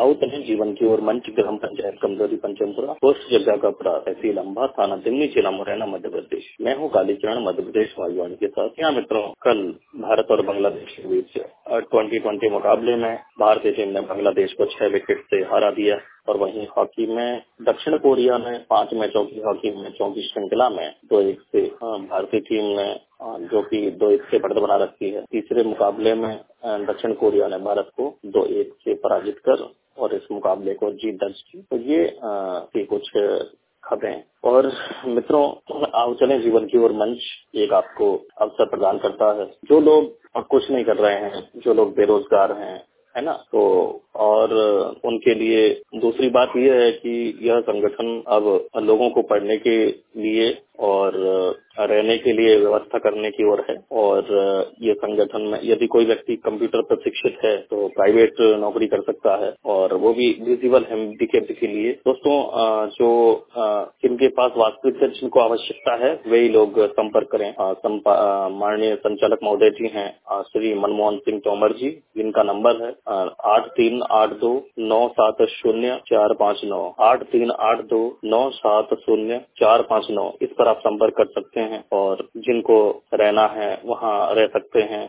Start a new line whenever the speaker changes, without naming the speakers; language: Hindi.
आओ तने जीवन की ओर मंच ग्राम पंचायत कमजोरी पंचमपुरा पोस्ट जग्गाकापुरा तहसील अंबा थाना दिमनी जिला मुरैना मध्य प्रदेश। मैं हूँ कालीचरण मध्य प्रदेश वायुवाणी के साथ। यहाँ मित्रों कल भारत और बांग्लादेश के बीच 2020 मुकाबले में भारतीय टीम ने बांग्लादेश को 6 विकेट से हरा दिया और वहीं हॉकी में दक्षिण कोरिया ने 5 मैचों की हॉकी मैचों की श्रृंखला में 2-1 से भारतीय टीम ने जो कि 2-1 से बढ़त बना रखी है। तीसरे मुकाबले में दक्षिण कोरिया ने भारत को 2-1 से पराजित कर और इस मुकाबले को जीत दर्ज की। तो ये थी कुछ खबरें। और मित्रों आओ चलें जीवन की ओर मंच एक आपको अवसर प्रदान करता है। जो लोग कुछ नहीं कर रहे हैं, जो लोग बेरोजगार हैं, है ना, तो और उनके लिए दूसरी बात यह है कि यह संगठन अब लोगों को पढ़ने के लिए और रहने के लिए व्यवस्था करने की ओर है। और ये संगठन में यदि कोई व्यक्ति कंप्यूटर पर शिक्षित है तो प्राइवेट नौकरी कर सकता है और वो भी विजुअल हैंडिकैप्ड के लिए। दोस्तों जो जिनके पास वास्तविक जिनको आवश्यकता है वही लोग संपर्क करें। माननीय संचालक महोदय जी हैं श्री मनमोहन सिंह तोमर जी, जिनका नंबर है 8382970459 8382970459। इस पर आप संपर्क कर सकते हैं और जिनको रहना है वहाँ रह सकते हैं।